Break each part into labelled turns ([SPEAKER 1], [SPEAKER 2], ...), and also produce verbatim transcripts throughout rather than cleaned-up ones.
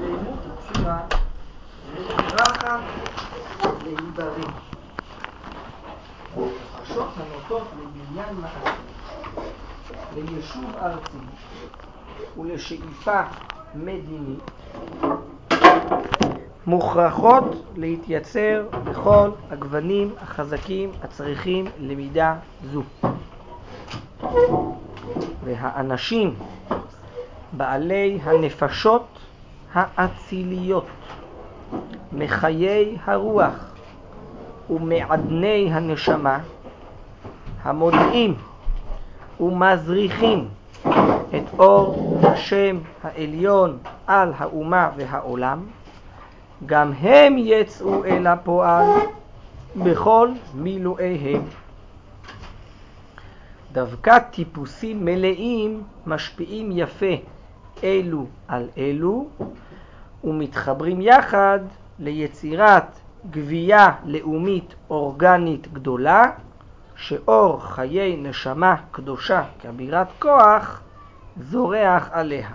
[SPEAKER 1] שלמות התפילה ורחת להיברא. נפשות הנוטות לבניין מעשי, ליישוב ארצי ולשאיפה מדינית מוכרחות להתייצר בכל הגוונים החזקים הצריכים למידה זו. והאנשים בעלי הנפשות האציליות מחיי הרוח ומעדני הנשמה המודיעים ומזריחים את אור השם העליון על האומה והעולם, גם הם יצאו אל הפועל בכל מילואיהם. דווקא טיפוסים מלאים משפיעים יפה אלו על אלו ומתחברים יחד ליצירת גבייה לאומית אורגנית גדולה, שאור חיי נשמה קדושה כבירת כוח זורח עליה.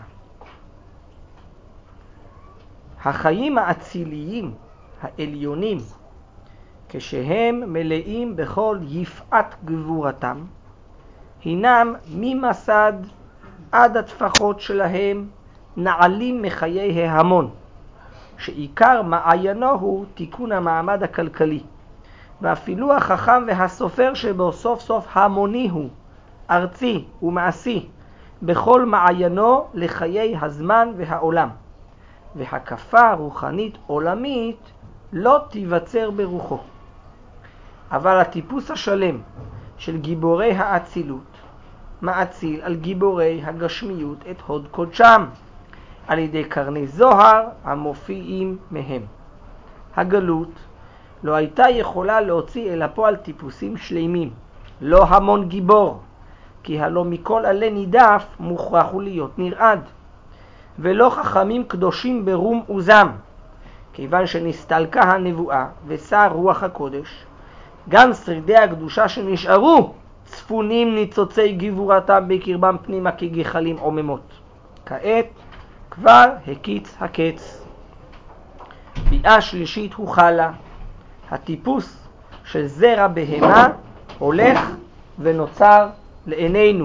[SPEAKER 1] החיים האציליים העליונים, כשהם מלאים בכל יפעת גבורתם, הינם ממסד עד הטפחות שלהם נעלים מחיי ההמון, שעיקר מעיינו הוא תיקון המעמד הכלכלי, ואפילו החכם והסופר שבו סוף סוף המוני הוא, ארצי ומעשי, בכל מעיינו לחיי הזמן והעולם, והקפה רוחנית עולמית לא תיווצר ברוחו. אבל הטיפוס השלם של גיבורי האצילות מאציל על גיבורי הגשמיות את הוד קודשם על ידי קרני זוהר המופיעים מהם. הגלות לא הייתה יכולה להוציא אל הפועל טיפוסים שלמים, לא המון גיבור, כי הלא מכל עלי נידף מוכרח הוא להיות נרעד, ולא חכמים קדושים ברום וזם, כיוון שנסתלקה הנבואה וסר רוח הקודש. גם שרידי הקדושה שנשארו צפונים ניצוצי גבורתם בקרבם פנימה כגחלים עוממות. כעת כבר הקיץ הקץ. ביאה שלישית הוא חלה. הטיפוס של זרע בהמה הולך ונוצר לעינינו,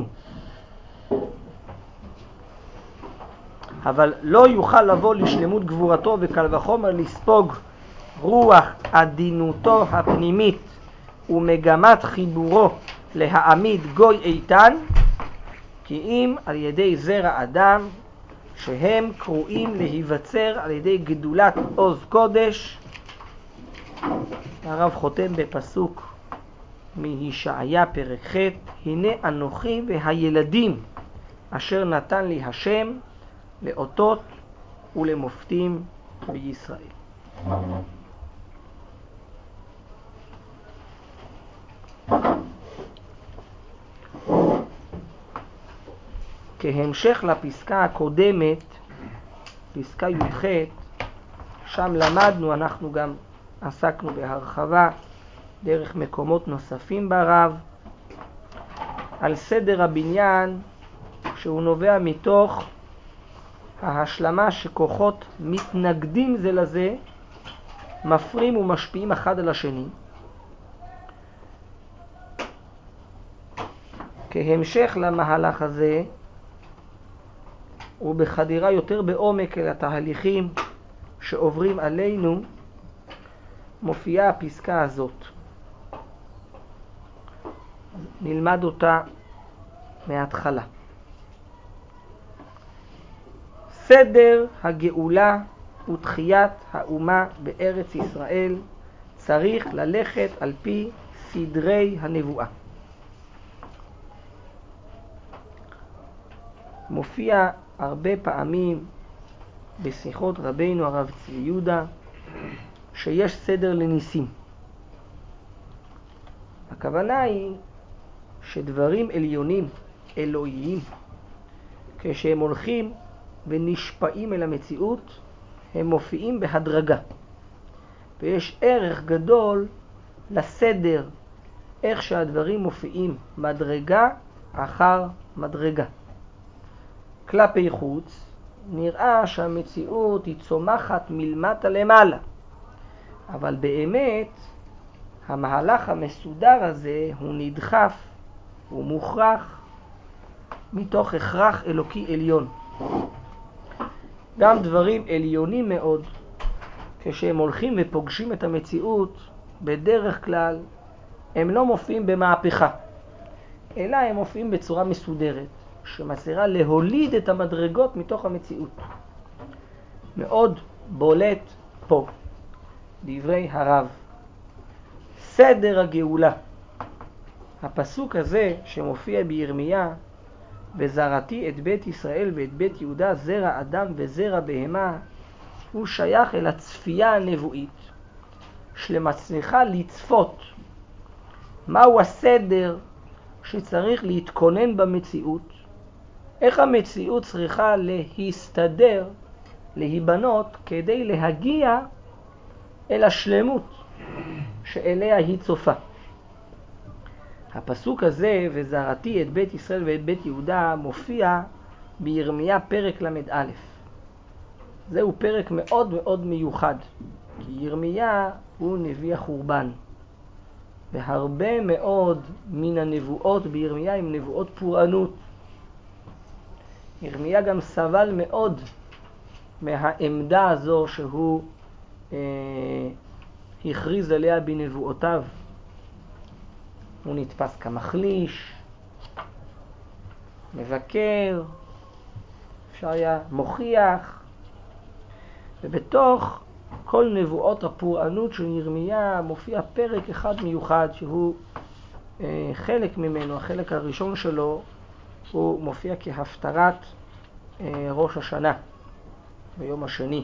[SPEAKER 1] אבל לא יוכל לבוא לשלמות גבורתו וקל וחומר לספוג רוח עדינותו הפנימית ומגמת חיבורו להעמיד גוי איתן, כי אם על ידי זרע אדם שהם קרואים להיווצר על ידי גדולת עוז קודש. הרב חותם בפסוק מישעיה פרק ח', הנה אנוכי והילדים אשר נתן לי השם לאותות ולמופתים בישראל. כהמשך לפסקה הקודמת, פסקה י"ח, שם למדנו, אנחנו גם עסקנו בהרחבה דרך מקומות נוספים ברב, על סדר הבניין שהוא נובע מתוך ההשלמה שכוחות מתנגדים זה לזה, מפרים ומשפיעים אחד על השני. כהמשך למהלך הזה, ובחדירה יותר בעומק אל התהליכים שעוברים עלינו, מופיעה הפסקה הזאת. נלמד אותה מההתחלה. סדר הגאולה ותחיית האומה בארץ ישראל צריך ללכת על פי סדרי הנבואה. מופיע הרבה פעמים בשיחות רבינו הרב צבי יהודה שיש סדר לניסים. הכוונה היא שדברים עליונים, אלוהיים, כשהם הולכים ונשפעים אל המציאות, הם מופיעים בהדרגה. ויש ערך גדול לסדר, איך שהדברים מופיעים מדרגה אחר מדרגה. כלפי חוץ נראה שהמציאות היא צומחת מלמטה למעלה. אבל באמת, המהלך המסודר הזה הוא נדחף, הוא מוכרח, מתוך הכרח אלוקי עליון. גם דברים עליונים מאוד, כשהם הולכים ופוגשים את המציאות, בדרך כלל הם לא מופיעים במהפכה, אלא הם מופיעים בצורה מסודרת, שמצליחה להוליד את המדרגות מתוך המציאות. מאוד בולט פה דברי הרב. סדר הגאולה. הפסוק הזה שמופיע בירמיה, וזרעתי את בית ישראל ואת בית יהודה זרע אדם וזרע בהמה, הוא שייך אל הצפייה הנבואית, שמצליחה לצפות מהו הסדר שצריך להתכונן במציאות, איך המציאות צריכה להסתדר, להיבנות, כדי להגיע אל השלמות שאליה היא צופה. הפסוק הזה, וזרעתי את בית ישראל ואת בית יהודה, מופיע בירמיה פרק למד א'. זהו פרק מאוד מאוד מיוחד, כי ירמיה הוא נביא החורבן, והרבה מאוד מן הנבואות בירמיה הם נבואות פורענות. ירמיה גם סבל מאוד מהעמדה הזו שהוא אה, הכריז עליה בנבואותיו. הוא נתפס כמחליש, מבקר, אפשר היה מוכיח, ובתוך כל נבואות הפורענות של ירמיה מופיע פרק אחד מיוחד שהוא אה, חלק ממנו, החלק הראשון שלו, הוא מופיע כהפטרת אה, ראש השנה ביום השני.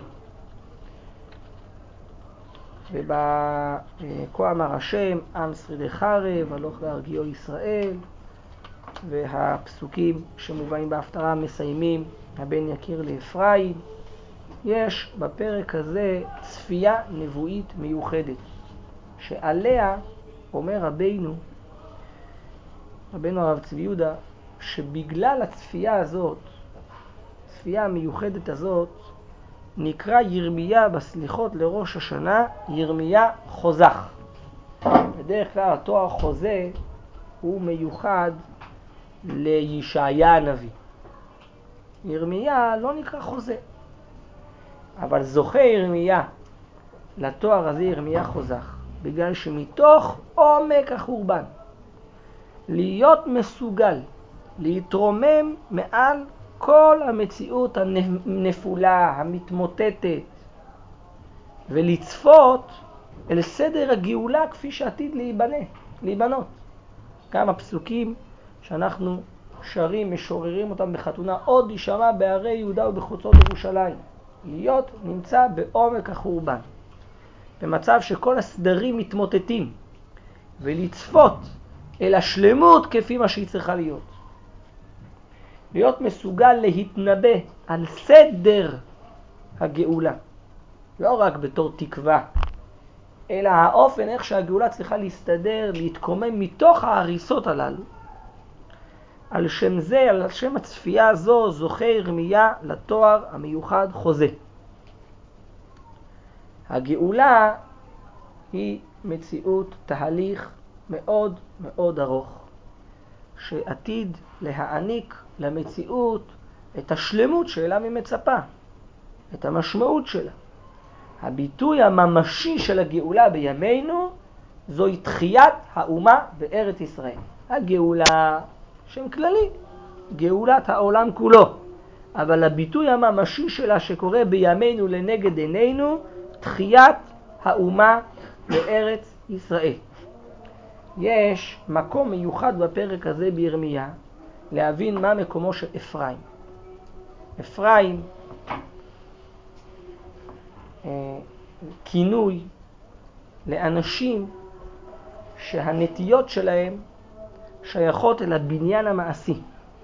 [SPEAKER 1] ובכה אמר השם, עם שרידי חרב, הלוך להרגיעו ישראל, והפסוקים שמובאים בהפטרה מסיימים, הבן יקיר לאפרים. יש בפרק הזה צפייה נבואית מיוחדת, שעליה אומר רבינו, רבינו הרב צבי יהודה, שבגלל הצפייה הזאת, הצפייה המיוחדת הזאת, נקרא ירמיה בסליחות לראש השנה ירמיה חוזך. בדרך כלל התואר חוזה הוא מיוחד לישעיה הנביא. ירמיה לא נקרא חוזה, אבל זוכה ירמיה לתואר הזה ירמיה חוזך, בגלל שמתוך עומק החורבן להיות מסוגל להתרומם מעל כל המציאות הנפולה, המתמוטטת, ולצפות אל סדר הגאולה כפי שעתיד להיבנה, להיבנות. כמה פסוקים שאנחנו שרים, משוררים אותם בחתונה, עוד יישמע בערי יהודה ובחוצות ירושלים. להיות נמצא בעומק החורבן, במצב שכל הסדרים מתמוטטים, ולצפות אל השלמות כפי מה שהיא צריכה להיות. להיות מסוגל להתנבא על סדר הגאולה, לא רק בתור תקווה, אלא האופן איך שהגאולה צריכה להסתדר, להתקומם מתוך ההריסות הללו. על שם זה, על שם הצפייה הזו, זוכה ירמיה לתואר המיוחד חוזה. הגאולה היא מציאות, תהליך מאוד מאוד ארוך, שעתיד להעניק למציאות את השלמות שאלה ממצפה, את המשמעות שלה. הביטוי הממשי של הגאולה בימינו זוהי תחיית האומה בארץ ישראל. הגאולה שם כללי, גאולת העולם כולו, אבל הביטוי הממשי שלה שקורה בימינו לנגד עינינו, תחיית האומה בארץ ישראל. יש מקום מיוחד בפרק הזה בירמיה להבין מה מקומו של אפרים. אפרים, אה, כינוי לאנשים שהנטיות שלהם שייכות אל הבניין המעשי.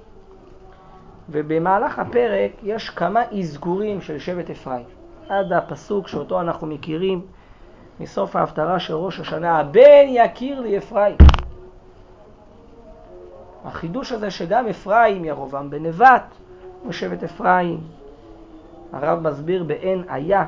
[SPEAKER 1] ובמהלך הפרק יש כמה אזכורים של שבט אפרים. עד הפסוק שאותו אנחנו מכירים מסוף ההפטרה של ראש השנה, הבן יקיר לי אפרים. החידוש הזה שגם אפרים, ירובעם בן נבט, הוא שבט אפרים, הרב מסביר באין היה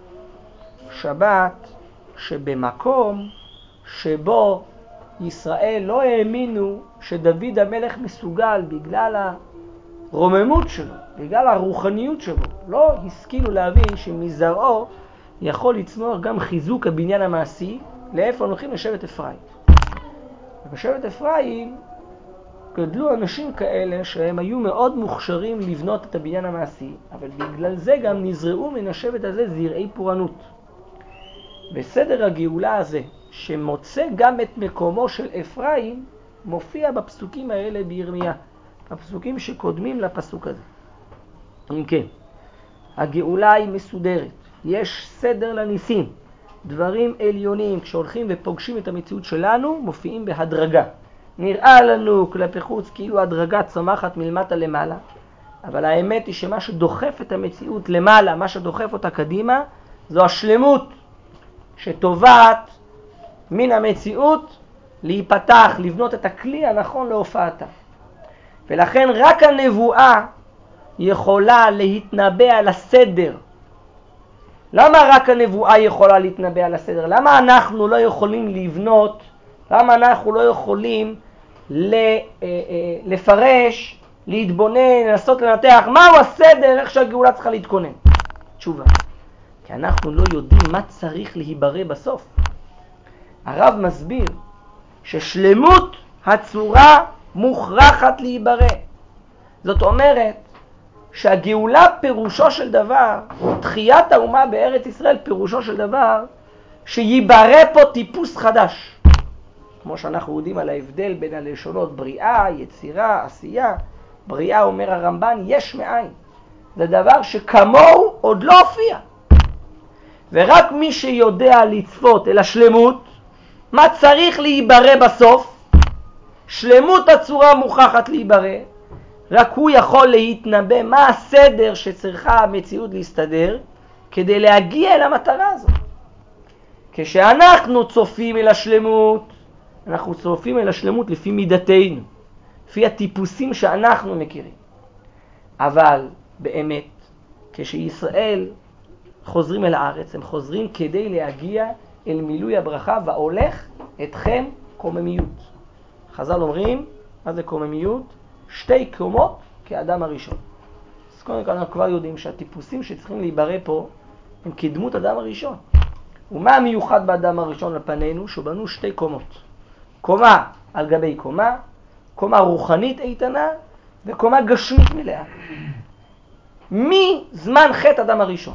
[SPEAKER 1] שבת שבמקום שבו ישראל לא האמינו שדוד המלך מסוגל בגלל הרוממות שלו, בגלל הרוחניות שלו, לא השכילו להבין שמזרעו יכול לצמוח גם חיזוק הבניין המעשי. לאיפה הולכים? לשבט אפרים. ובשבט אפרים גדלו אנשים כאלה שהם היו מאוד מוכשרים לבנות את הבניין המעשי, אבל בגלל זה גם נזרעו מן השבט הזה זרעי פורענות. בסדר הגאולה הזה, שמוצא גם את מקומו של אפרים, מופיע בפסוקים האלה בירמיה, הפסוקים שקודמים לפסוק הזה. אם כן, הגאולה היא מסודרת, יש סדר לניסים, דברים עליונים כשהולכים ופוגשים את המציאות שלנו מופיעים בהדרגה. נראה לנו כלפי חוץ כאילו הדרגה צומחת מלמטה למעלה, אבל האמת היא שמה שדוחף את המציאות למעלה, מה שדוחף אותה קדימה, זו השלמות שטובעת מן המציאות להיפתח, לבנות את הכלי הנכון להופעתה. ולכן רק הנבואה יכולה להתנבא על הסדר. למה רק הנבואה יכולה להתנבא על הסדר? למה אנחנו לא יכולים לבנות, למה אנחנו לא יכולים לפרש, להתבונן, לנסות לנתח מהו הסדר, איך שהגאולה צריכה להתכונן? תשובה, כי אנחנו לא יודעים מה צריך להיברא בסוף. הרב מסביר ששלמות הצורה מוכרחת להיברא. זאת אומרת שהגאולה פירושו של דבר, תחיית האומה בארץ ישראל פירושו של דבר, שיברא פה טיפוס חדש. כמו שאנחנו יודעים על ההבדל בין הלשונות בריאה, יצירה, עשייה. בריאה, אומר הרמב"ן, יש מאין. זה דבר שכמוהו עוד לא הופיע. ורק מי שיודע לצפות אל השלמות, מה צריך להיברא בסוף? שלמות הצורה מוכרחת להיברא. רק הוא יכול להתנבא מה הסדר שצריכה המציאות להסתדר כדי להגיע אל המטרה הזאת. כשאנחנו צופים אל השלמות, אנחנו צופים אל השלמות לפי מידתנו, לפי הטיפוסים שאנחנו מכירים. אבל באמת, כשישראל חוזרים אל הארץ, הם חוזרים כדי להגיע אל מילוי הברכה, והולך אתכם קוממיות. חז"ל אומרים, מה זה קוממיות? שתי קומות כאדם הראשון. אז קודם כל אנחנו כבר יודעים שהטיפוסים שצריכים להיברא פה הם כדמות אדם הראשון. ומה המיוחד באדם הראשון לפנינו? שבנו שתי קומות. קומה על גבי קומה, קומה רוחנית איתנה וקומה גשמית מלאה. מזמן חטא אדם הראשון,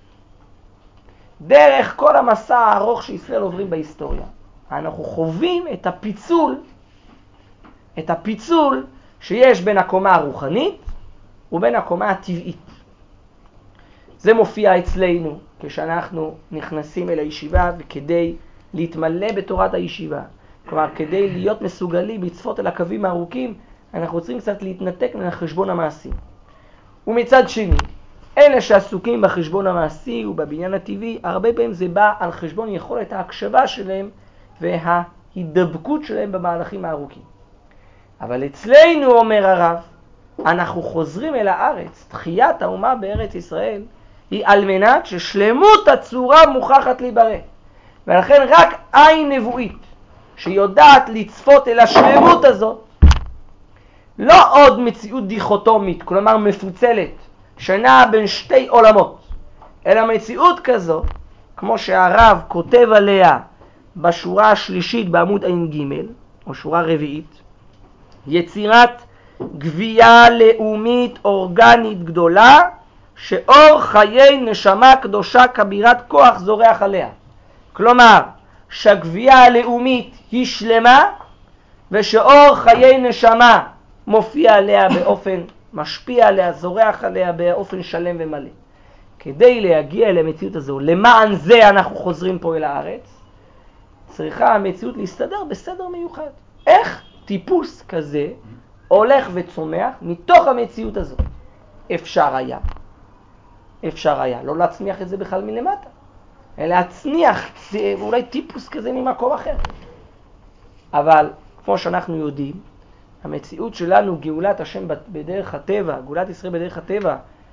[SPEAKER 1] דרך כל המסע הארוך שישראל עוברים בהיסטוריה, אנחנו חווים את הפיצול, את הפיצול שיש בין הקומה הרוחנית ובין הקומה הטבעית. זה מופיע אצלנו כשאנחנו נכנסים אל הישיבה, וכדי להתמלא בתורת הישיבה, כלומר כדי להיות מסוגלים לצפות אל הקווים הארוכים, אנחנו צריכים קצת להתנתק מן החשבון המעשי. ומצד שני, אלה שעסוקים בחשבון המעשי ובבניין הטבעי, הרבה פעמים זה בא על חשבון יכולת ההקשבה שלהם וההידבקות שלהם במהלכים הארוכים. אבל אצלנו, אומר הרב, אנחנו חוזרים אל הארץ. תחיית האומה בארץ ישראל היא על מנת ששלמות הצורה מוכרחת להיברא. ולכן רק עין נבואית שיודעת לצפות אל השלמות הזאת, לא עוד מציאות דיכוטומית, כלומר מפוצלת, שנעה בין שתי עולמות, אלא מציאות כזו, כמו שהרב כותב עליה בשורה השלישית בעמוד עין ג' או שורה רביעית, יצירת גבייה לאומית אורגנית גדולה, שאור חיי נשמה קדושה כבירת כוח זורח עליה. כלומר, שהגבייה הלאומית היא שלמה, ושאור חיי נשמה מופיע עליה באופן משפיע עליה, זורח עליה באופן שלם ומלא. כדי להגיע אל המציאות הזו, למען זה אנחנו חוזרים פה אל הארץ, צריכה המציאות להסתדר בסדר מיוחד. איך טיפוס כזה הולך וצומח מתוך המציאות הזו? אפשר היה, אפשר היה לא להצניח את זה בכלל מלמטה, אלא להצניח אולי טיפוס כזה ממקום אחר. אבל כמו שאנחנו יודעים, המציאות שלנו, גאולת השם בדרך הטבע, גאולת ישראל בדרך הטבע,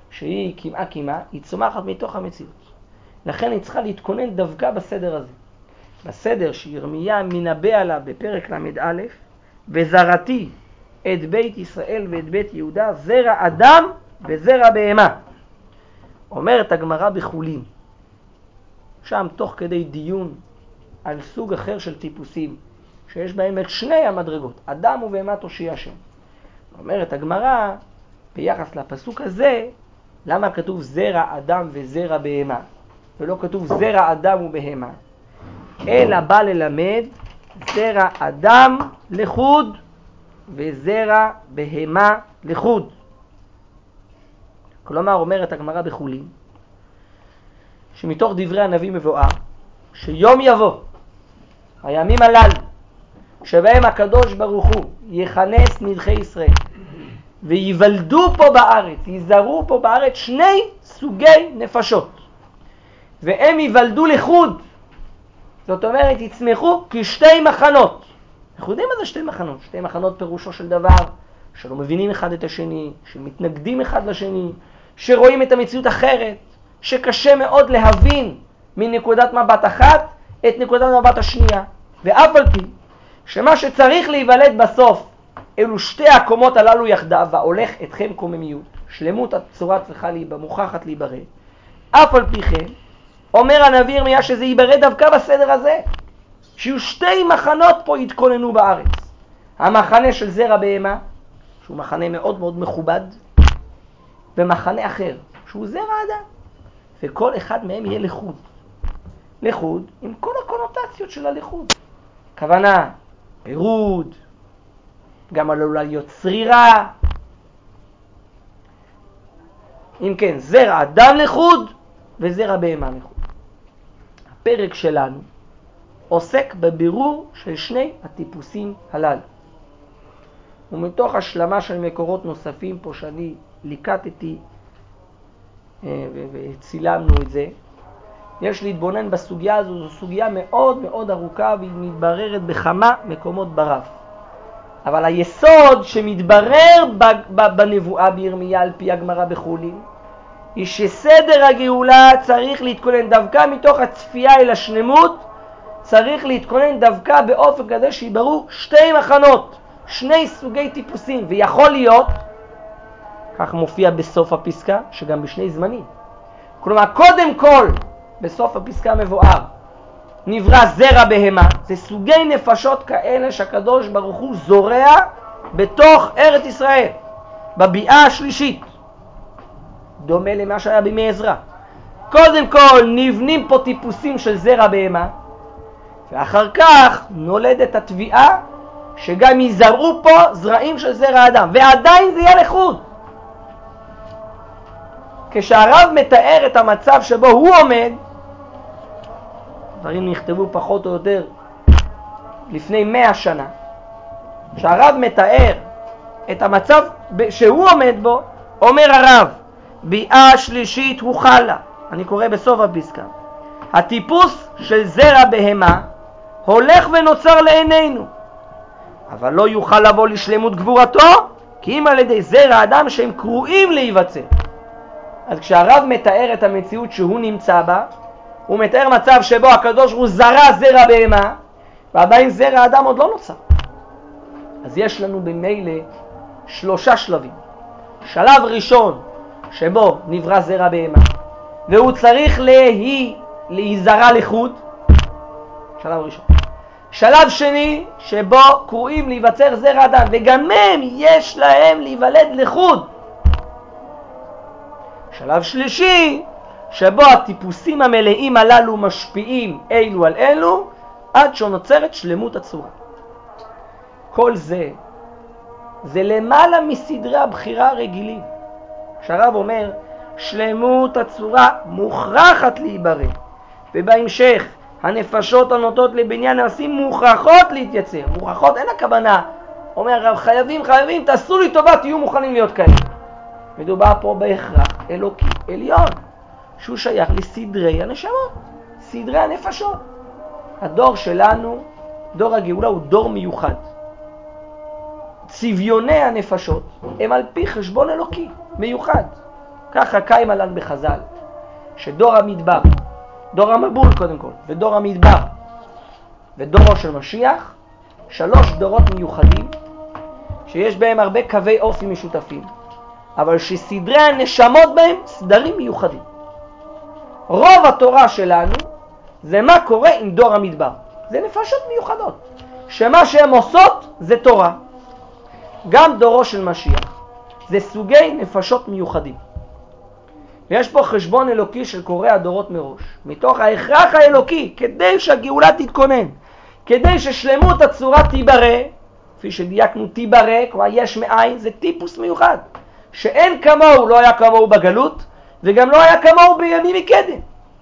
[SPEAKER 1] שהיא כמעה כמעה, היא צומחת מתוך המציאות. לכן היא צריכה להתכונן דווקא בסדר הזה. בסדר שירמיה מנבא עליו בפרק למד א', וזרעתי את בית ישראל ואת בית יהודה, זרע אדם וזרע בהמה. אומרת הגמרא בחולין, שם תוך כדי דיון על סוג אחר של טיפוסים, שיש בהם את שני המדרגות, אדם ובהמה תושיע השם. אומרת הגמרא, ביחס לפסוק הזה, למה כתוב זרע אדם וזרע בהמה, ולא כתוב זרע אדם ובהמה? אלא בא ללמד זרע אדם לחוד וזרע בהמה לחוד. כלומר, אומרת הגמרא בחולין, שמתוך דברי הנביא מבואר, שיום יבוא, הימים הללו, שבהם הקדוש ברוך הוא יכנס נדחי ישראל, ויוולדו פה בארץ, יזרעו פה בארץ שני סוגי נפשות, והם יוולדו לחוד, זאת אומרת יצמחו כשתי מחנות. אנחנו יודעים מה זה שתי מחנות. שתי מחנות פירושו של דבר שלא מבינים אחד את השני, שמתנגדים אחד לשני, שרואים את המציאות אחרת, שקשה מאוד להבין מנקודת מבט אחת את נקודת מבט השנייה. ואף על פי שמה שצריך להיוולד בסוף אלו שתי הקומות הללו יחדיו, והולך אתכם קוממיות, שלמות הצורה צריכה להיבא, מוכרחת להיברא. אף על פי כן אומר הנביא ירמיה שזה ייברא דווקא בסדר הזה, שיהיו שתי מחנות פה יתכוננו בארץ. המחנה של זרע בהמה, שהוא מחנה מאוד מאוד מכובד, ומחנה אחר, שהוא זרע אדם. וכל אחד מהם יהיה לחוד. לחוד עם כל הקונוטציות של הלחוד. כוונה, פירוד, גם עלולה להיות שרירה. אם כן, זרע אדם לחוד וזרע בהמה לחוד. הפרק שלנו עוסק בבירור של שני הטיפוסים הללו. ומתוך השלמה של מקורות נוספים פה שאני ליקטתי וצילמנו את זה, יש להתבונן בסוגיה הזו. זו סוגיה מאוד מאוד ארוכה והיא מתבררת בכמה מקומות ברב. אבל היסוד שמתברר בנבואה בירמיה על פי הגמרא בחולין, היא שסדר הגאולה צריך להתכונן דווקא מתוך הצפייה אל השלמות, צריך להתכונן דווקא באופן כזה שיברו שתי מחנות, שני סוגי טיפוסים, ויכול להיות, כך מופיע בסוף הפסקה, שגם בשני זמנים. כלומר, קודם כל, בסוף הפסקה מבואר, נברא זרע בהמה, זה סוגי נפשות כאלה שהקדוש ברוך הוא זורע בתוך ארץ ישראל, בביאה השלישית, דומה למה שהיה בימי עזרא. קודם כל נבנים פה טיפוסים של זרע בהמה, ואחר כך נולדת התביעה שגם יזרעו פה זרעים של זרע אדם, ועדיין זה יהיה לחוד. כשהרב מתאר את המצב שבו הוא עומד, דברים נכתבו פחות או יותר לפני מאה שנה, כשהרב מתאר את המצב שהוא עומד בו, אומר הרב, ביאה שלישית הוא חלה. אני קורא בסוף הפסקה, הטיפוס של זרע בהמה הולך ונוצר לעינינו, אבל לא יוכל לבוא לשלמות גבורתו, כי אם על ידי זרע אדם שהם קרואים להיווצר. אז כשהרב מתאר את המציאות שהוא נמצא בה, הוא מתאר מצב שבו הקדוש הוא זרע זרע בהמה, ועדיין זרע אדם עוד לא נוצר. אז יש לנו במילא שלושה שלבים. שלב ראשון שבו נברא זרע בהמה, והוא צריך להי, להיזרע לחוד. שלב ראשון. שלב שני שבו קרואים להיווצר זרע אדם, וגם הם יש להם להיוולד לחוד. שלב שלישי שבו הטיפוסים המלאים הללו משפיעים אלו על אלו עד שנוצרת שלמות הצורה. כל זה זה למעלה מסדרי הבחירה הרגילים. שהרב אומר שלמות הצורה מוכרחת להיברא, ובהמשך הנפשות הנוטות לבניין נעשים מוכרחות להתייצר. מוכרחות, אין הכוונה, אומר הרב, חייבים חייבים תעשו לי טובה, תהיו מוכנים להיות כאלה. מדובר פה בהכרח אלוקי עליון, שהוא שייך לסדרי הנשמות, סדרי הנפשות. הדור שלנו, דור הגאולה, הוא דור מיוחד. צביוני הנפשות הם על פי חשבון אלוקי מיוחד. ככה קיים עליו בחז"ל, שדור המדבר, דור המבול קודם כל, ודור המדבר, ודורו של משיח, שלוש דורות מיוחדים, שיש בהם הרבה קווי אופי משותפים, אבל שסדרי הנשמות בהם סדרים מיוחדים. רוב התורה שלנו זה מה קורה עם דור המדבר. זה נפשות מיוחדות, שמה שהן עושות זה תורה. גם דורו של משיח זה סוגי נפשות מיוחדים. ויש פה חשבון אלוקי של קורא הדורות מראש, מתוך ההכרח האלוקי, כדי שהגאולה תתכונן, כדי ששלמות הצורה תיברא, כפי שדייקנו תיברא, כלומר יש מאין, זה טיפוס מיוחד, שאין כמוהו, לא היה כמוהו בגלות, וגם לא היה כמוהו בימים מקדם.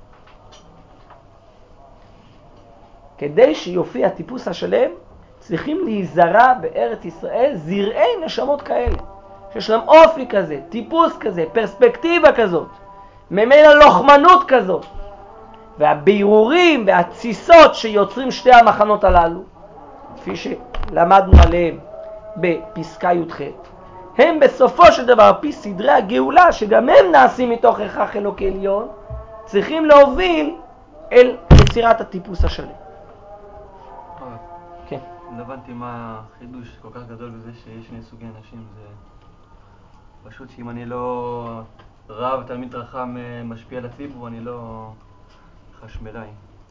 [SPEAKER 1] כדי שיופיע הטיפוס השלם, צריכים להיזרע בארץ ישראל זרעי נשמות כאלה, שיש להם אופי כזה, טיפוס כזה, פרספקטיבה כזאת, ממילא לוחמנות כזאת, והבירורים והתסיסות שיוצרים שתי המחנות הללו, כפי שלמדנו עליהם בפסקה י"ח, הם בסופו של דבר, פי סדרי הגאולה, שגם הם נעשים מתוך הכרח אלוקי עליון, צריכים להוביל אל יצירת הטיפוס השלם. כן.
[SPEAKER 2] לא הבנתי מה החידוש כל כך גדול בזה שיש שני סוגי אנשים. זה פשוט שאם אני לא רב, תלמיד רחם משפיע על הציבור, אני לא חשמלאי.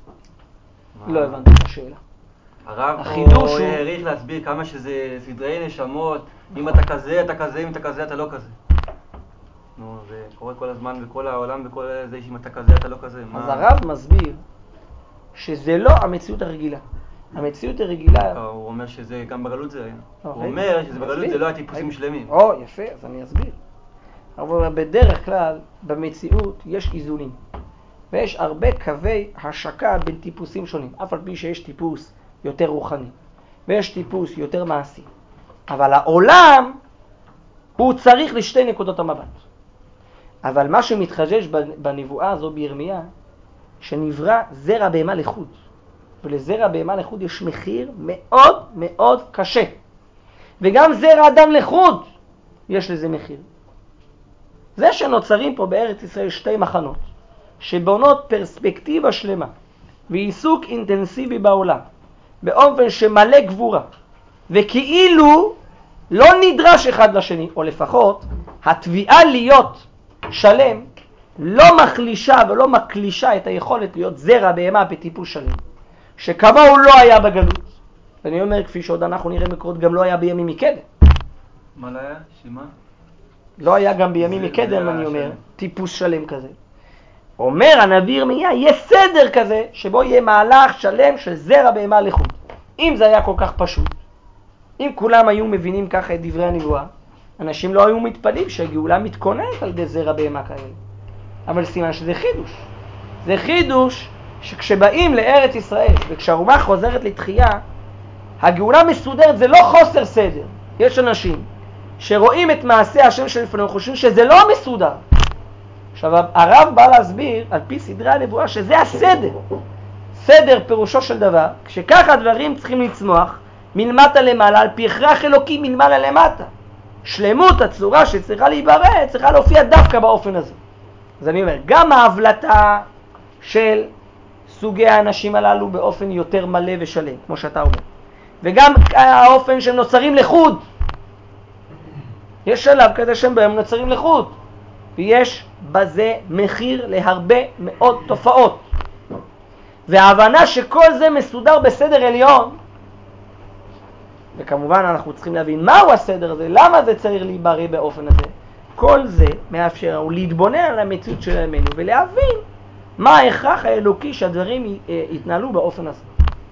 [SPEAKER 1] לא הבנתי את השאלה.
[SPEAKER 2] הרב פה העריך להסביר כמה שזה סדרי נשמות, אם אתה כזה, אתה כזה, אם אתה כזה, אתה לא כזה. נו, זה קורה כל הזמן בכל העולם, בכל זה, שאם אתה כזה, אתה לא כזה.
[SPEAKER 1] אז הרב מסביר שזה לא המציאות הרגילה. המציאות הרגילה...
[SPEAKER 2] הוא אומר שזה גם בגלות זה היה. הוא אומר שזה בגלות זה לא הטיפוסים שלמים.
[SPEAKER 1] או, יפה, אז אני אסביר. אבל בדרך כלל, במציאות יש איזונים. ויש הרבה קווי השקה בין טיפוסים שונים. אף על פי שיש טיפוס יותר רוחני, ויש טיפוס יותר מעשי. אבל העולם, הוא צריך לשתי נקודות המבט. אבל מה שמתחדש בנבואה הזו בירמיה, שנברא זרע בהמה לחוד. ולזרע בהמה לחוד יש מחיר מאוד מאוד קשה. וגם זרע אדם לחוד יש לזה מחיר. זה שנוצרים פה בארץ ישראל שתי מחנות, שבונות פרספקטיבה שלמה, ועיסוק אינטנסיבי בעולם, באופן שמלא גבורה, וכאילו לא נדרש אחד לשני, או לפחות התביעה להיות שלם, לא מחלישה ולא מקלישה את היכולת להיות זרע בהמה בטיפוס שלם, שכמוהו לא היה בגלות. ואני אומר, כפי שעוד אנחנו נראה מקורות, גם לא היה בימים מקדם.
[SPEAKER 2] מה לא היה? שמה?
[SPEAKER 1] לא היה גם בימים מקדם, אני אומר, טיפוס שלם כזה. אומר הנביא ירמיה, יהיה סדר כזה, שבו יהיה מהלך שלם של זרע בהמה לחוד. אם זה היה כל כך פשוט, אם כולם היו מבינים ככה את דברי הנבואה, אנשים לא היו מתפלאים שהגאולה מתכוננת על ידי זרע בהמה כאלה. אבל סימן שזה חידוש. זה חידוש שכשבאים לארץ ישראל, וכשהאומה חוזרת לתחייה, הגאולה מסודרת, זה לא חוסר סדר. יש אנשים שרואים את מעשה השם שלפנינו, חושבים שזה לא מסודר. עכשיו, הרב בא להסביר, על פי סדרי הנבואה, שזה הסדר. סדר פירושו של דבר, כשככה הדברים צריכים לצמוח, מלמטה למעלה, על פי הכרח אלוקי מלמעלה למטה. שלמות הצורה שצריכה להיברא, צריכה להופיע דווקא באופן הזה. אז אני אומר, גם ההבלטה של סוגי האנשים הללו באופן יותר מלא ושלם, כמו שאתה אומר. וגם האופן שהם נוצרים לחוד. יש שלב כזה שהם בהם נוצרים לחוד. ויש בזה מחיר להרבה מאוד תופעות. וההבנה שכל זה מסודר בסדר עליון, וכמובן אנחנו צריכים להבין מהו הסדר הזה, למה זה צריך להיברא באופן הזה. כל זה מאפשר לנו להתבונן על המציאות של ימינו ולהבין מה ההכרח האלוקי שהדברים יתנהלו באופן הזה.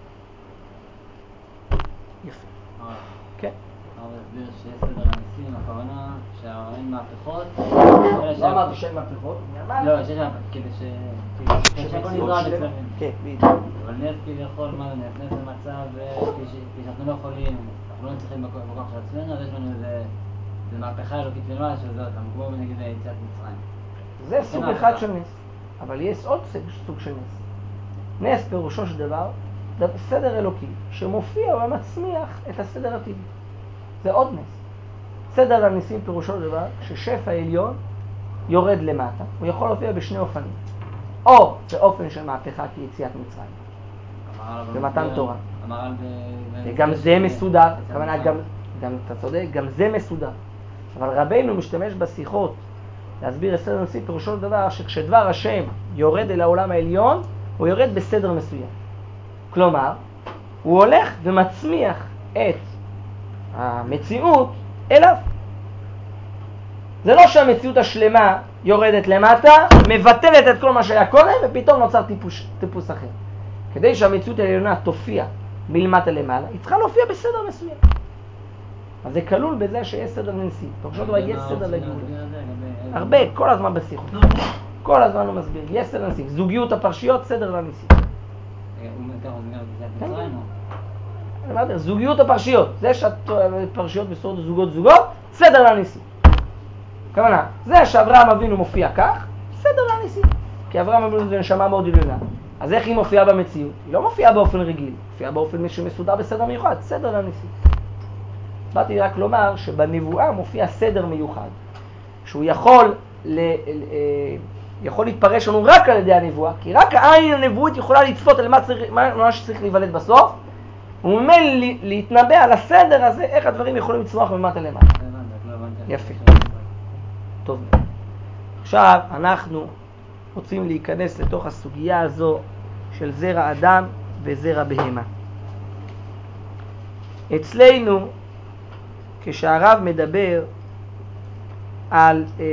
[SPEAKER 1] יפה. כן.
[SPEAKER 3] אבל הסביר שיש סדר הניסים, הכוונה שאין מהפכות.
[SPEAKER 1] לא אמרתי שאין מהפכות.
[SPEAKER 3] לא, שיש מהפכות, כדי ש... שהכל נדרע לפעמים.
[SPEAKER 1] כן, בדיוק.
[SPEAKER 3] אבל נס כביכול, מה זה נס? נס זה מצב שאנחנו לא יכולים, אנחנו לא צריכים בכוח של עצמנו, אז יש לנו איזה מהפכה אלוקית ולמה שזאת, כמו נגיד יציאת מצרים.
[SPEAKER 1] זה סוג אחד של נס, אבל יש עוד סוג של נס. נס פירושו של דבר, סדר אלוקי שמופיע ומצמיח את הסדר הטבעי. זה עוד נס. סדר הניסים פירושו של דבר ששפע העליון יורד למטה, הוא יכול להופיע בשני אופנים. או באופן של מהפכה כיציאת מצרים, במתן תורה. גם זה מסודר, כוונה גם, גם אתה צודק, גם זה מסודר. אבל רבינו משתמש בשיחות להסביר את סדר נשיאים, פירושו דבר שכשדבר השם יורד אל העולם העליון, הוא יורד בסדר מסוים. כלומר, הוא הולך ומצמיח את המציאות אליו. זה לא שהמציאות השלמה יורדת למטה, מבטלת את כל מה שהיה קודם, ופתאום נוצר טיפוס, טיפוס אחר. כדי שהמציאות העליונה תופיע מלמטה למעלה, היא צריכה להופיע בסדר מסוים. אז זה כלול בזה שיש סדר נשיאי. פרשת דבר, יש סדר לגאולה. הרבה, כל הזמן בשיחות. כל הזמן הוא מסביר, יש סדר נשיאי. זוגיות הפרשיות, סדר לנשיאי. אני אמרתי, זוגיות הפרשיות. זה שהפרשיות בסורת זוגות זוגות, סדר לנשיאי. כמובן, זה שאברהם אבינו מופיע כך, סדר לנשיאי. כי אברהם אבינו זה נשמה מאוד עליונה. אז איך היא מופיעה במציאות? היא לא מופיעה באופן רגיל, היא מופיעה באופן שמסודר בסדר מיוחד, סדר לנשיאי. באתי רק לומר שבנבואה מופיע סדר מיוחד, שהוא יכול, ל, יכול להתפרש לנו רק על ידי הנבואה, כי רק העין הנבואית יכולה לצפות על מה, צריך, מה שצריך להיוולד בסוף, וממילא להתנבא על הסדר הזה, איך הדברים יכולים לצמוח ממטה למטה. יפה. טוב. עכשיו אנחנו רוצים להיכנס לתוך הסוגיה הזו של זרע אדם וזרע בהמה. אצלנו, כשהרב מדבר על אה,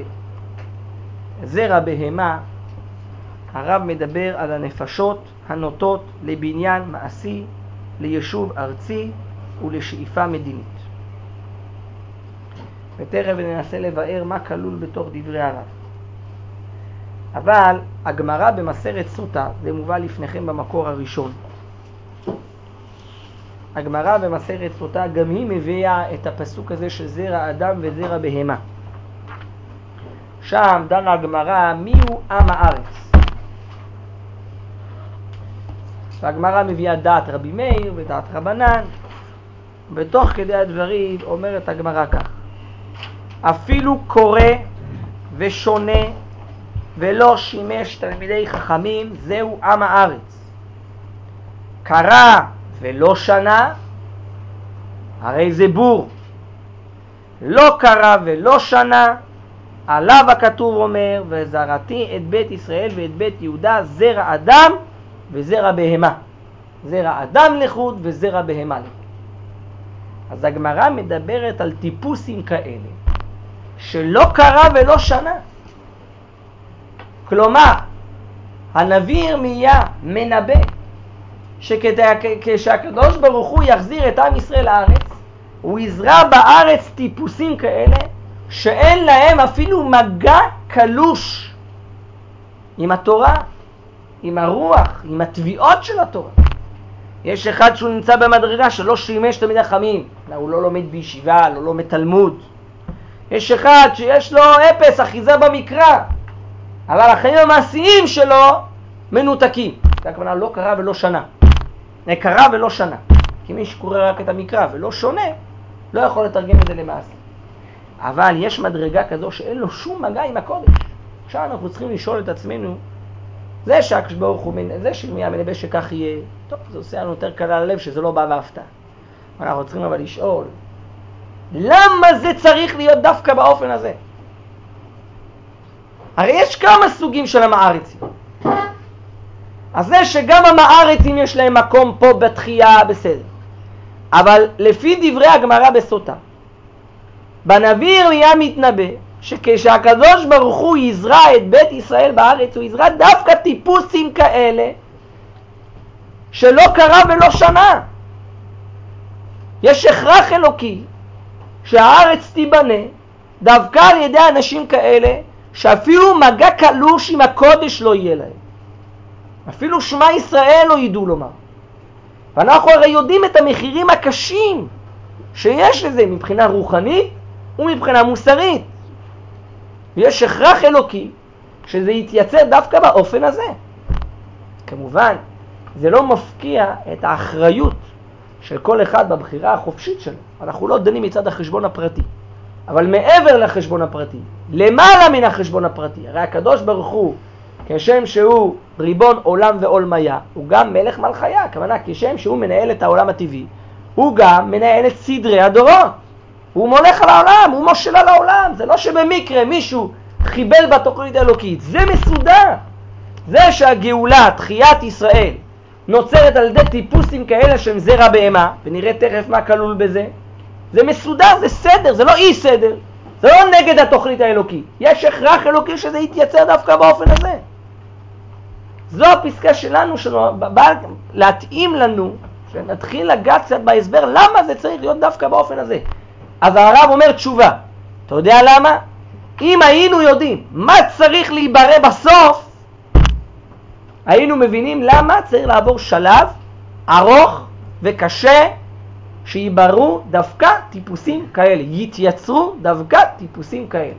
[SPEAKER 1] זרע בהמה, הרב מדבר על הנפשות הנוטות לבניין מעשי, ליישוב ארצי ולשאיפה מדינית. ותכף ננסה לבאר מה כלול בתוך דברי הרב. אבל הגמרא במסכת סוטה, זה מובא לפניכם במקור הראשון. הגמרא במסכת סוטה גם היא מביאה את הפסוק הזה של זרע אדם וזרע בהמה. שם דנה הגמרא מיהו עם הארץ. והגמרא מביאה דעת רבי מאיר ודעת רבנן, בתוך כדי הדברים אומרת הגמרא כך: אפילו קורא ושונה ולא שימש תלמידי חכמים, זהו עם הארץ. קרא ולא שנה, הרי זה בור. לא קרא ולא שנה, עליו הכתוב אומר, וזרעתי את בית ישראל ואת בית יהודה זרע אדם וזרע בהמה. זרע אדם לחוד וזרע בהמה לחוד. אז הגמרא מדברת על טיפוסים כאלה, שלא קרא ולא שנה. כלומר, הנביא ירמיה מנבא שכשהקדוש ברוך הוא יחזיר את עם ישראל לארץ, הוא יזרע בארץ טיפוסים כאלה שאין להם אפילו מגע קלוש עם התורה, עם הרוח, עם התביעות של התורה. יש אחד שהוא נמצא במדרגה שלא שימש תלמידי חכמים, הוא לא לומד בישיבה, לא לומד תלמוד. יש אחד שיש לו אפס, אחיזה במקרא, אבל החיים המעשיים שלו מנותקים. זה הכוונה לא קרא ולא שנה. קרא ולא שנה. כי מי שקורא רק את המקרא ולא שונה, לא יכול לתרגם את זה למעשה. אבל יש מדרגה כזו שאין לו שום מגע עם הקודש. עכשיו אנחנו צריכים לשאול את עצמנו, זה שהקדוש ברוך הוא, זה שירמיה מנבא שכך יהיה, טוב, זה עושה לנו יותר קל ללב שזה לא בא בהפתעה. אנחנו צריכים אבל לשאול, למה זה צריך להיות דווקא באופן הזה? הרי יש כמה סוגים של המארצים. אז זה שגם המארצים יש להם מקום פה בתחייה, בסדר. אבל לפי דברי הגמרא בסוטה, בנביא ירמיה מתנבא שכשהקדוש ברוך הוא יזרע את בית ישראל בארץ, הוא יזרע דווקא טיפוסים כאלה שלא קרה ולא שנה. יש הכרח אלוקי שהארץ תיבנה דווקא על ידי אנשים כאלה שאפילו מגע קלוש עם הקודש לא יהיה להם. אפילו שמע ישראל לא ידעו לומר. ואנחנו הרי יודעים את המחירים הקשים שיש לזה מבחינה רוחנית ומבחינה מוסרית. ויש הכרח אלוקי שזה יתייצר דווקא באופן הזה. כמובן, זה לא מפקיע את האחריות של כל אחד בבחירה החופשית שלו. אנחנו לא דנים מצד החשבון הפרטי. אבל מעבר לחשבון הפרטי, למעלה מן החשבון הפרטי, הרי הקדוש ברוך הוא, כשם שהוא ריבון עולם ועולמיה, הוא גם מלך מלכיה, הכוונה כשם שהוא מנהל את העולם הטבעי, הוא גם מנהל את סדרי הדורות. הוא מולך על העולם, הוא מושל על העולם. זה לא שבמקרה מישהו חיבל בתוכנית האלוקית, זה מסודר. זה שהגאולה, תחיית ישראל, נוצרת על ידי טיפוסים כאלה שהם זרע בהמה, ונראה תכף מה כלול בזה, זה מסודר, זה סדר, זה לא אי סדר, זה לא נגד התוכנית האלוקית. יש הכרח אלוקי שזה יתייצר דווקא באופן הזה. זו הפסקה שלנו, שבא להתאים לנו, שנתחיל לגעת קצת בהסבר למה זה צריך להיות דווקא באופן הזה. אז הרב אומר תשובה. אתה יודע למה? אם היינו יודעים מה צריך להיברא בסוף, היינו מבינים למה צריך לעבור שלב ארוך וקשה שיברו דווקא טיפוסים כאלה, יתייצרו דווקא טיפוסים כאלה.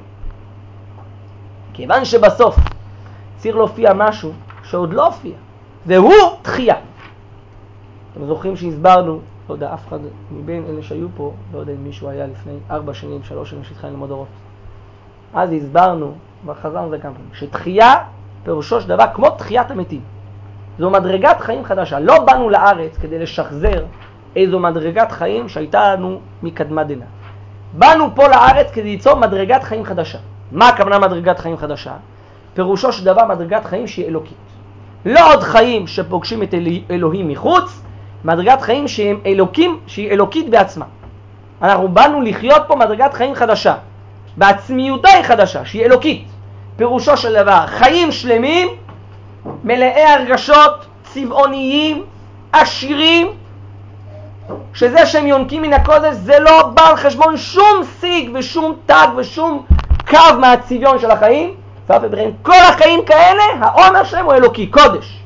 [SPEAKER 1] כיוון שבסוף צריך להופיע משהו שעוד לא הופיע, והוא תחייה. אתם זוכרים שהסברנו, לא יודע, אף אחד מבין אלה שהיו פה, לא יודע אם מישהו היה לפני ארבע שנים, שלוש שנים שהתחיל ללמוד אורות. אז הסברנו, וחזרנו זה כמה פעמים, שתחייה פירושו של דבר כמו תחיית המתים. זו מדרגת חיים חדשה. לא באנו לארץ כדי לשחזר איזו מדרגת חיים שהייתה לנו מקדמה דנא. באנו פה לארץ כדי ליצור מדרגת חיים חדשה. מה הכוונה מדרגת חיים חדשה? פירושו של דבר מדרגת חיים שהיא אלוקית. לא עוד חיים שפוגשים את אלוהים מחוץ, מדרגת חיים שהם אלוקים, שהיא אלוקית בעצמה. אנחנו באנו לחיות פה מדרגת חיים חדשה. בעצמיותה היא חדשה, שהיא אלוקית. פירושו של דבר חיים שלמים, מלאי הרגשות, צבעוניים, עשירים, שזה שהם יונקים מן הקודש, זה לא בא על חשבון שום שיג ושום תג ושום קו מהצביון של החיים. כל החיים כאלה, העומר שלהם הוא אלוקי, קודש.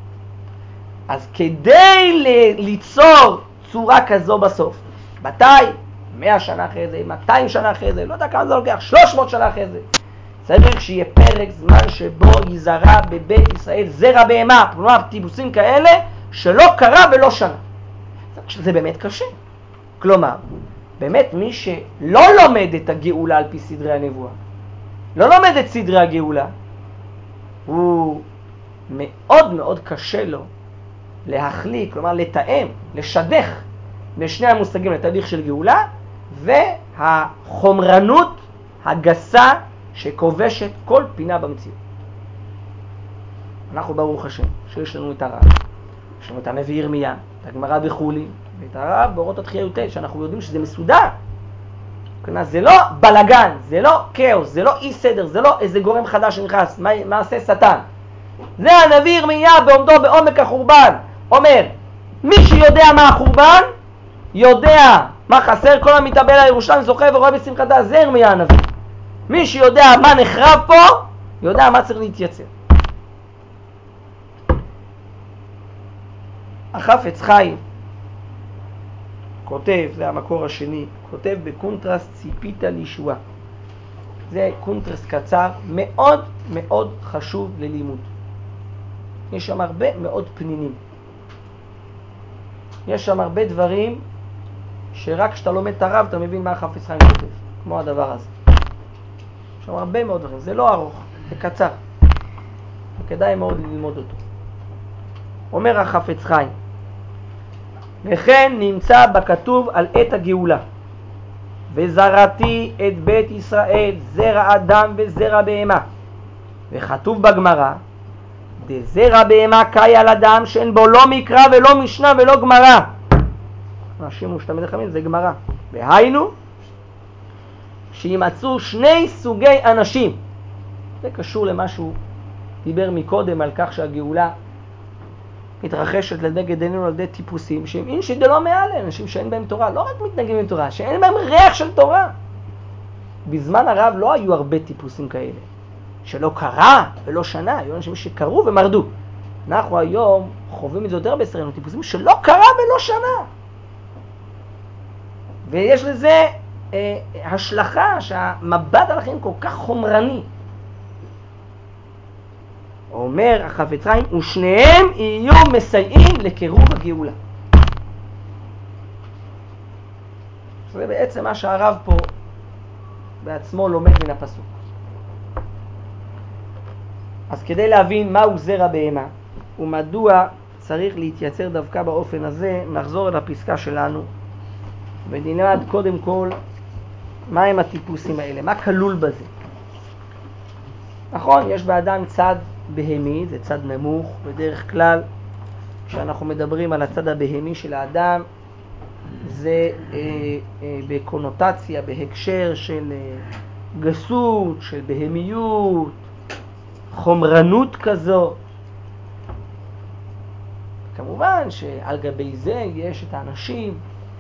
[SPEAKER 1] אז כדי ל- ליצור צורה כזו בסוף, מתי? מאה שנה אחרי זה, מאתיים שנה אחרי זה, לא יודע כמה זה לוקח, שלוש מאות שנה אחרי זה. צריך שיהיה פרק זמן שבו יזרע בבית ישראל זרע בהמה, כלומר טיפוסים כאלה שלא קרה ולא שנה. זה באמת קשה. כלומר, באמת מי שלא לומד את הגאולה על פי סדרי הנבואה, לא לומד את סדרי הגאולה, הוא מאוד מאוד קשה לו להחליק, כלומר לתאם, לשדך בשני המושגים לתהליך של גאולה, והחומרנות הגסה שכובשת כל פינה במציאות. אנחנו ברוך השם שיש לנו את הרב, יש לנו את הנביא ירמיה, את הגמרא בחולין, ואת הרב באורות התחייה י"ט, שאנחנו יודעים שזה מסודר. זה לא בלגן, זה לא כאוס, זה לא אי סדר, זה לא איזה גורם חדש שנכנס, מעשה שטן. זה הנביא ירמיה בעומדו בעומק החורבן, אומר, מי שיודע מה החורבן, יודע מה חסר, כל המתאבל על ירושלים זוכה ורואה בשמחתה, זה ירמיה הנביא. מי שיודע מה נחרב פה, יודע מה צריך להתייצר. החפץ חיים כותב, זה המקור השני, כותב בקונטרסט ציפית לישועה. זה קונטרסט קצר, מאוד מאוד חשוב ללימוד. יש שם הרבה מאוד פנינים. יש שם הרבה דברים שרק כשאתה לומד את הרב אתה מבין מה החפץ חיים כותב, כמו הדבר הזה. יש שם הרבה מאוד דברים, זה לא ארוך, זה קצר. וכדאי מאוד ללמוד אותו. אומר החפץ חיים, וכן נמצא בכתוב על עת הגאולה, וזרעתי את בית ישראל זרע אדם וזרע בהמה, וכתוב בגמרא, דזרע בהמה קאי על אדם שאין בו לא מקרא ולא משנה ולא גמרא. השימוש תמיד חמים זה גמרא. והיינו שימצאו שני סוגי אנשים. זה קשור למשהו דיבר מקודם על כך שהגאולה מתרחשת לנגד עינינו על ידי טיפוסים שהם אינשי דלא מעלה, אנשים שאין בהם תורה, לא רק מתנגדים עם תורה, שאין בהם ריח של תורה. בזמן הרב לא היו הרבה טיפוסים כאלה, שלא קרה ולא שנה, היו אנשים שקרו ומרדו. אנחנו היום חווים את זה יותר בישראל, טיפוסים שלא קרה ולא שנה. ויש לזה אה, השלכה שהמבט על החיים כל כך חומרני. אומר החפץ חיים, ושניהם יהיו מסייעים לקירוב הגאולה. זה בעצם מה שהרב פה בעצמו לומד מן הפסוק. אז כדי להבין מהו זרע בהמה ומדוע צריך להתייצר דווקא באופן הזה, נחזור אל הפסקה שלנו ונלמד קודם כל מה הם הטיפוסים האלה, מה כלול בזה. נכון, יש באדם צד בהמי, זה צד נמוך, בדרך כלל כשאנחנו מדברים על הצד הבהמי של האדם זה אה, אה, בקונוטציה, בהקשר של אה, גסות, של בהמיות, חומרנות כזו. כמובן שעל גבי זה יש את האנשים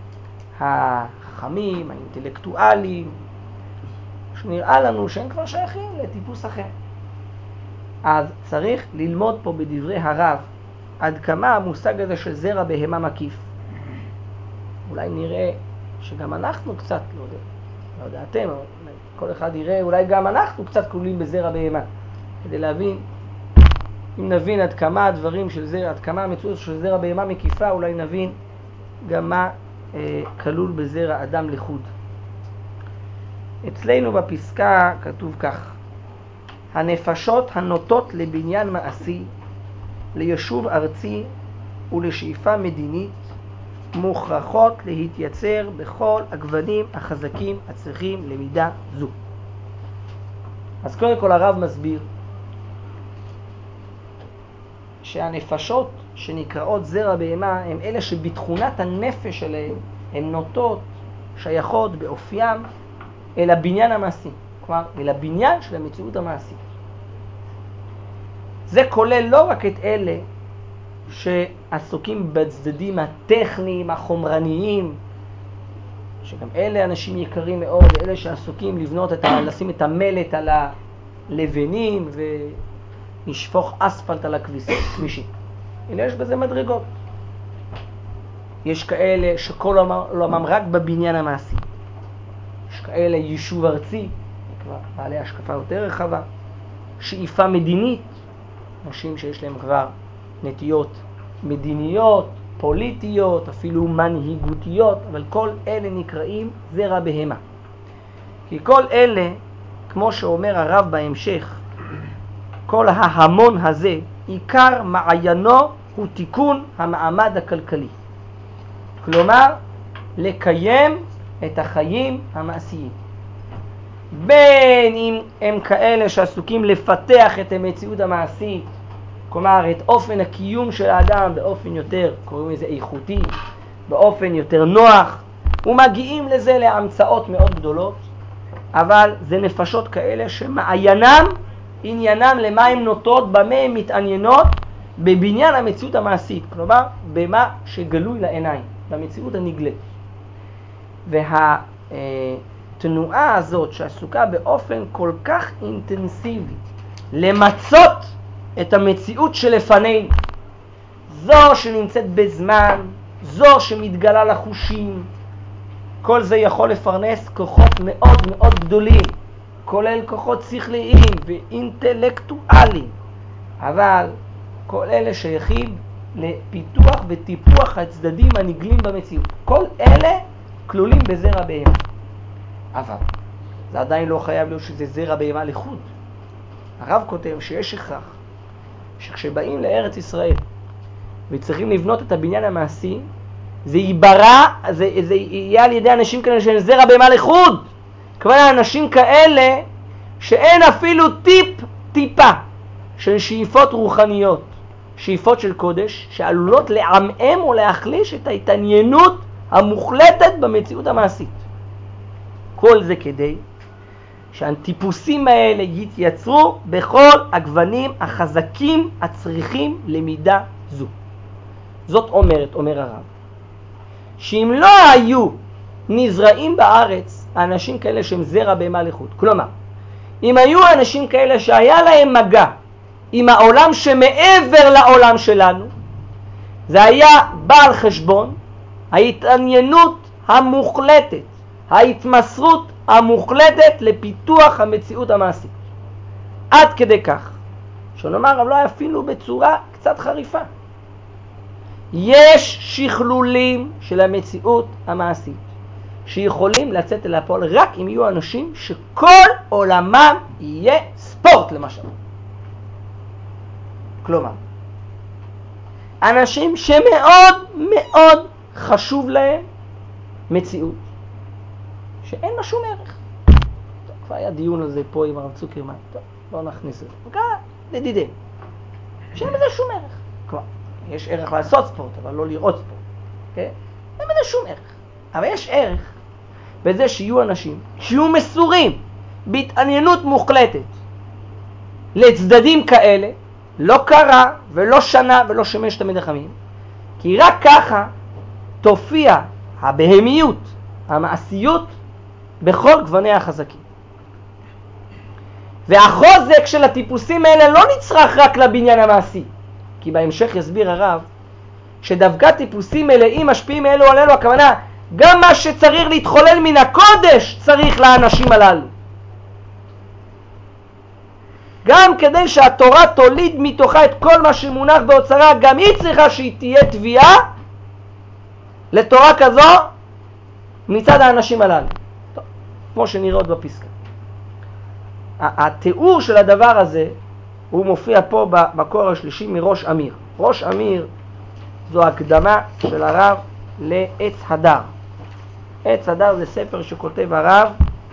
[SPEAKER 1] החכמים, האינטלקטואלים, שנראה לנו שהם כבר שייכים לטיפוס אחר. אז צריך ללמוד פה בדברי הרב עד כמה המושג הזה של זרע בהמה מקיף. אולי נראה שגם אנחנו קצת, לא יודע, לא יודע אתם, כל אחד יראה, אולי גם אנחנו קצת כלולים בזרע בהמה. כדי להבין, אם נבין עד כמה הדברים של זרע, עד כמה המציאות של זרע בהמה מקיפה, אולי נבין גם מה אה, כלול בזרע אדם לחוד. אצלנו בפסקה כתוב כך: הנפשות הנוטות לבניין מעשי, לישוב ארצי ולשאיפה מדינית, מוכרחות להתייצר בכל הגוונים החזקים הצריכים למידה זו. אז קודם כל הרב מסביר שהנפשות שנקראות זרע בהמה הם אלה שבתכונת הנפש שלהם הן נוטות, שייכות באופיים אל הבניין המעשי, כלומר אל הבניין של המציאות המעשית. זה כולל לא רק את אלה שעסוקים בצדדים הטכניים, החומרניים, שגם אלה אנשים יקרים מאוד, אלה שעסוקים לבנות את ה... לשים את המלט על הלבנים ולשפוך אספלט על הכבישים. אלא יש בזה מדרגות. יש כאלה שכל עולמם רק בבניין המעשי. יש כאלה יישוב ארצי, כבר בעלי השקפה יותר רחבה. שאיפה מדינית, אנשים שיש להם כבר נטיות מדיניות, פוליטיות, אפילו מנהיגותיות, אבל כל אלה נקראים זרע בהמה. כי כל אלה, כמו שאומר הרב בהמשך, כל ההמון הזה, עיקר מעיינו הוא תיקון המעמד הכלכלי. כלומר, לקיים את החיים המעשיים. בין אם הם כאלה שעסוקים לפתח את המציאות המעשית, כלומר את אופן הקיום של האדם באופן יותר, קוראים לזה איכותי, באופן יותר נוח, ומגיעים לזה להמצאות מאוד גדולות, אבל זה נפשות כאלה שמעיינם, עניינם למה הם נוטות, במה הם מתעניינות, בבניין המציאות המעשית, כלומר במה שגלוי לעיניים, במציאות הנגלית. והתנועה הזאת שעסוקה באופן כל כך אינטנסיבי למצות את המציאות שלפנינו, זו שנמצאת בזמן, זו שמתגלה לחושים, כל זה יכול לפרנס כוחות מאוד מאוד גדולים, כולל כוחות שכליים ואינטלקטואליים, אבל כל אלה שייכים לפיתוח וטיפוח הצדדים הנגלים במציאות. כל אלה כלולים בזרע בהמה. אבל זה עדיין לא חייב להיות שזה זרע בהמה לחוד. הרב כותב שיש הכרח שכשבאים לארץ ישראל וצריכים לבנות את הבניין המעשי, זה ייברא, זה, זה יהיה על ידי אנשים כאלה של זרע בהמה לחוד. כלומר, אנשים כאלה שאין אפילו טיפ טיפה של שאיפות רוחניות, שאיפות של קודש, שעלולות לעמעם או להחליש את ההתעניינות המוחלטת במציאות המעשית. כל זה כדי שהטיפוסים האלה יתייצרו בכל הגוונים החזקים הצריכים למידה זו. זאת אומרת, אומר הרב, שאם לא היו נזרעים בארץ אנשים כאלה שהם זרע בהמה לחוד, כלומר, אם היו אנשים כאלה שהיה להם מגע עם העולם שמעבר לעולם שלנו, זה היה בעל חשבון ההתעניינות המוחלטת, ההתמסרות המוחלטת לפיתוח המציאות המעשית. עד כדי כך, שנאמר אולי אפילו בצורה קצת חריפה, יש שכלולים של המציאות המעשית שיכולים לצאת אל הפועל רק אם יהיו אנשים שכל עולמם יהיה ספורט למשל. כלומר, אנשים שמאוד מאוד חשוב להם מציאות שאין לה שום ערך. טוב, כבר היה דיון על זה פה עם הרב צוקרמן. טוב, בואו נכניס את זה. וככה, לדידים. שאין בזה שום ערך. כלומר, יש ערך לעשות ספורט, אבל לא לראות ספורט. Okay? אין בזה שום ערך. אבל יש ערך בזה שיהיו אנשים שיהיו מסורים בהתעניינות מוחלטת לצדדים כאלה, לא קרה ולא שנה ולא שמש תמיד החמים, כי רק ככה תופיע הבהמיות, המעשיות, בכל גווני החזקים. והחוזק של הטיפוסים האלה לא נצרך רק לבניין המעשי, כי בהמשך יסביר הרב שדווקא טיפוסים מלאים משפיעים אלו עלינו, הכוונה גם מה שצריך להתחולל מן הקודש צריך לאנשים הללו. גם כדי שהתורה תוליד מתוכה את כל מה שמונח באוצרה, גם היא צריכה שהיא תהיה תביעה לתורה כזו מצד האנשים הללו. טוב, כמו שנראה עוד בפסקה. התיאור של הדבר הזה הוא מופיע פה במקור השלישי מראש אמיר. ראש אמיר זו הקדמה של הרב לעץ הדר. עץ הדר זה ספר שכותב הרב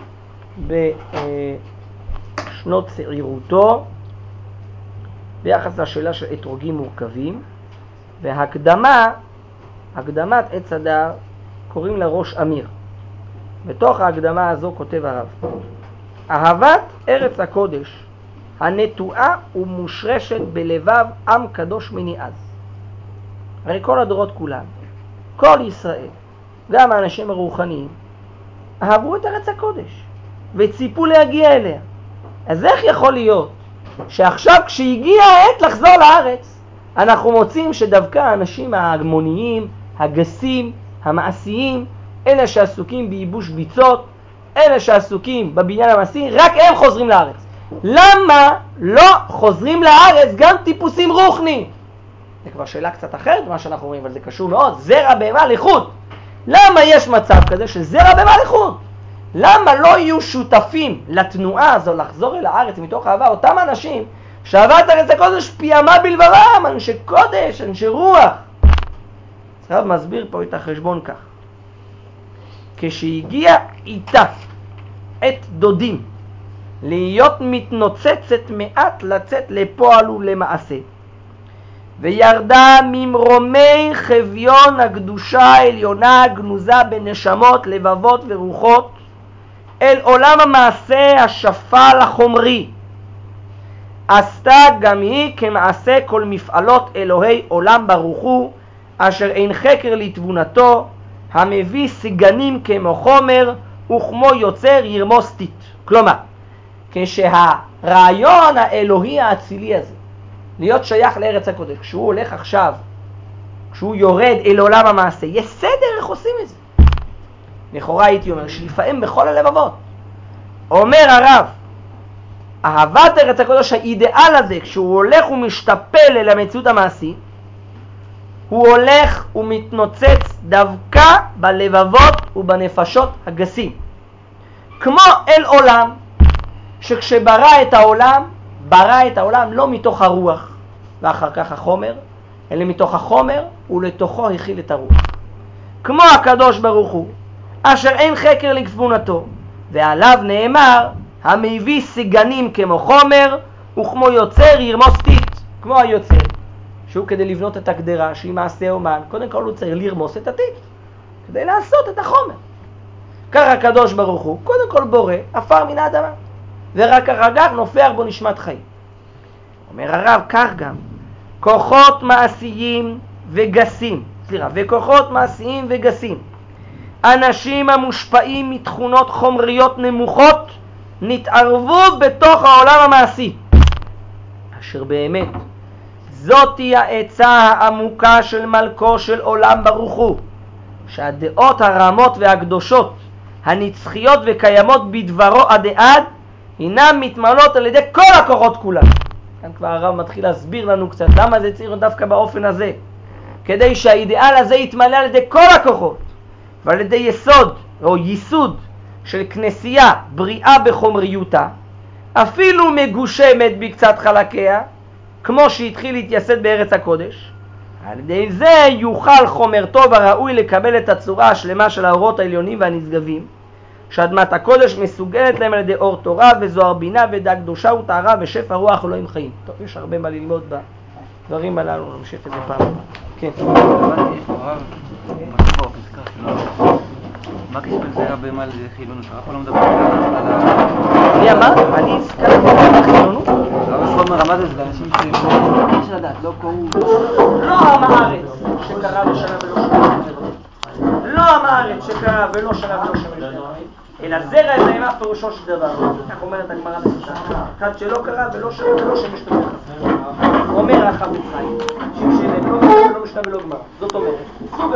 [SPEAKER 1] בשנות צעירותו ביחס לשאלה של אתרוגים מורכבים, והקדמה, הקדמת עץ הדר, קוראים לה ראש אמיר. בתוך ההקדמה הזו כותב הרב: אהבת ארץ הקודש הנטועה ומושרשת בלבב עם קדוש מני אז. הרי כל הדורות כולם, כל ישראל, גם האנשים הרוחניים, אהבו את ארץ הקודש וציפו להגיע אליה. אז איך יכול להיות שעכשיו כשהגיע העת לחזור לארץ, אנחנו מוצאים שדווקא האנשים ההגמוניים, הגסים, המעשיים, אלה שעסוקים בייבוש ביצות, אלה שעסוקים בבניין המעשי, רק הם חוזרים לארץ? למה לא חוזרים לארץ גם טיפוסים רוחניים? זה כבר שאלה קצת אחרת מה שאנחנו אומרים, אבל זה קשור מאוד. זרע בהמה לחוד. למה יש מצב כזה שזרע בהמה לחוד? למה לא יהיו שותפים לתנועה הזו לחזור אל הארץ מתוך אהבה אותם אנשים שאהבת ארץ הקודש פיימה בלבבם, אנשי קודש, אנשי רוח? הרב מסביר פה את החשבון כך: כשהגיע איתה את דודים להיות מתנוצצת מעט לצאת לפועל ולמעשה, וירדה ממרומי חביון הקדושה העליונה הגנוזה בנשמות, לבבות ורוחות, אל עולם המעשה השפל החומרי, עשתה גם היא כמעשה כל מפעלות אלוהי עולם ברוך הוא, אשר אין חקר לתבונתו, המביא סגנים כמו חומר וכמו יוצר ירמוס טיט. כלומר, כשהרעיון האלוהי האצילי הזה להיות שייך לארץ הקודש, כשהוא הולך עכשיו, כשהוא יורד אל עולם המעשה, יש סדר איך עושים את זה. לכאורה הייתי אומר שלפעמים בכל הלבבות. אומר הרב, אהבת ארץ הקודש, האידאל הזה, כשהוא הולך ומשתפל אל המציאות המעשית, הוא הולך ומתנוצץ דווקא בלבבות ובנפשות הגסים. כמו אל עולם, שכשברא את העולם, ברא את העולם לא מתוך הרוח ואחר כך החומר, אלא מתוך החומר ולתוכו הכיל את הרוח. כמו הקדוש ברוך הוא, אשר אין חקר לתבונתו, ועליו נאמר, המביא סגנים כמו חומר וכמו יוצר ירמוס טיט. כמו היוצר, שהוא כדי לבנות את הגדרה שהיא מעשה אומן, קודם כל הוא צריך לרמוס את הטיט כדי לעשות את החומר. כך הקדוש ברוך הוא קודם כל בורא עפר מן האדמה, ורק אחר כך נופח בו נשמת חיים. אומר הרב, כך גם כוחות מעשיים וגסים, סליחה, וכוחות מעשיים וגסים, אנשים המושפעים מתכונות חומריות נמוכות, נתערבו בתוך העולם המעשי, אשר באמת זאת היא העצה העמוקה של מלכו של עולם ברוך הוא, שהדעות הרמות והקדושות הנצחיות וקיימות בדברו עד עד הינם מתמלאות על ידי כל הכוחות כולם. כאן כבר הרב מתחיל להסביר לנו קצת למה זה צריך דווקא באופן הזה, כדי שהאידאל הזה יתמלא על ידי כל הכוחות ועל ידי יסוד או ייסוד של כנסייה בריאה בחומריותה, אפילו מגושמת בקצת חלקיה, כמו שהתחיל להתייסד בארץ הקודש, על ידי זה יוכל חומר טוב הראוי לקבל את הצורה השלמה של האורות העליונים והנשגבים, שאדמת הקודש מסוגלת להם על ידי אור תורה וזוהר בינה ודע קדושה וטהרה ושפע רוח אלוהים חיים. טוב, יש הרבה מה ללמוד בדברים הללו, נמשיך את זה פעם. כן.
[SPEAKER 2] מה קשור לזה הרבה מה לחילונות? הרב פה לא מדבר על ה...
[SPEAKER 1] מי אמר? אני הזכרתי על החילונות?
[SPEAKER 2] הרב פה מרמז את זה לאנשים שיש לדעת, לא קוראו...
[SPEAKER 1] לא עם הארץ שקרה בשנה ולא שנה. לא עם הארץ שקרה ולא שנה ולא שנה. אלא זרע את האימה פירושו של דבר. כך אומרת הגמרא בסוטה. אחד שלא קרה ולא שנה ולא שמש תודה. אומר החפץ חיים, שהם לא משנה ולא משנה ולא גמרא. זאת אומרת, סוג